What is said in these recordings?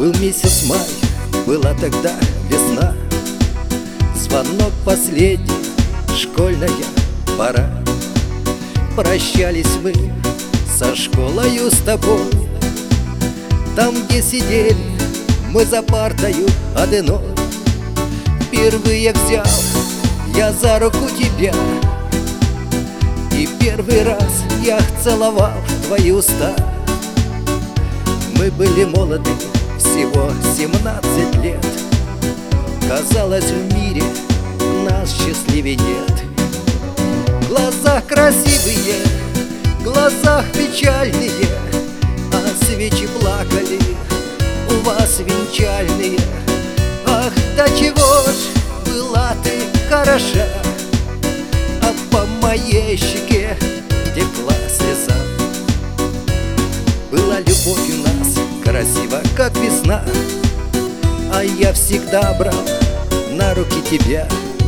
Был месяц май, была тогда весна, звонок последний, школьная пора. Прощались мы со школою с тобой. Там, где сидели мы за партою одной, впервые взял я за руку тебя, и первый раз я целовал твои уста. Мы были молоды, всего 17 лет. Казалось, в мире нас счастливее нет. В глазах красивые, в глазах печальные, а свечи плакали у вас венчальные. Ах, до чего ж была ты хороша, а по моей щеке текла слеза. Была любовь у нас красива, как весна, а я всегда брал на руки тебя.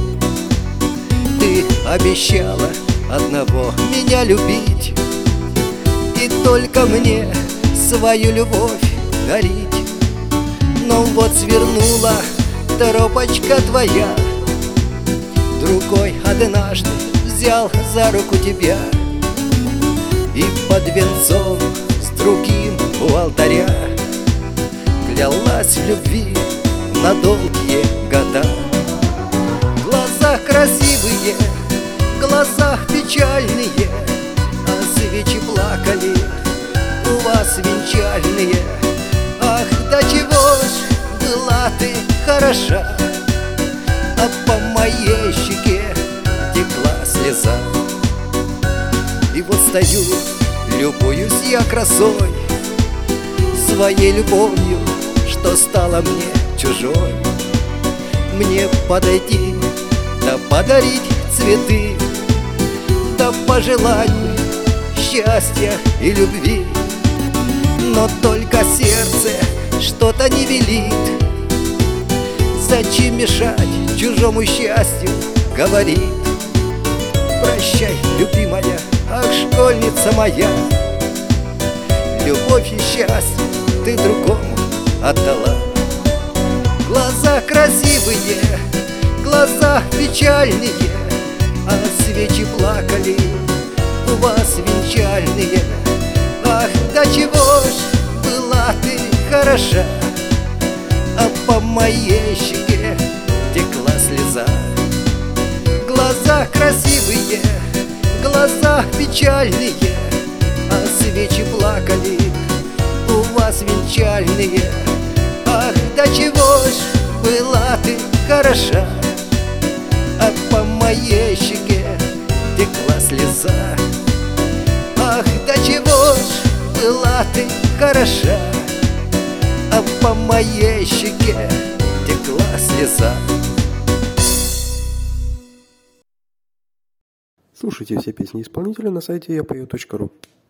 Ты обещала одного меня любить и только мне свою любовь дарить. Но вот свернула тропочка твоя, другой однажды взял за руку тебя, и под венцом с другим у алтаря клялась в любви на долгие года. В глазах красивые, в глазах печальные, а свечи плакали у вас венчальные. Ах, до чего ж была ты хороша, а по моей щеке текла слеза. И вот стою, любуюсь я красой, своей любовью, что стала мне чужой. Мне подойти, да подарить цветы, да пожелать бы счастья и любви. Но только сердце что-то не велит. Зачем мешать чужому счастью, говорит. Прощай, любимая, ах, школьница моя, любовь и счастье ты другому отдала. Глаза красивые, глаза печальные, а свечи плакали у вас венчальные. Ах, до чего ж была ты хороша, а по моей щеке текла слеза. Глаза красивые, глаза печальные, а свечи плакали у вас венчальные. Ах, до чего ж была ты хороша, а по моей щеке текла слеза. Ах, до чего ж была ты хороша, а по моей щеке текла слеза. Слушайте все песни исполнителя на сайте yapою.ru.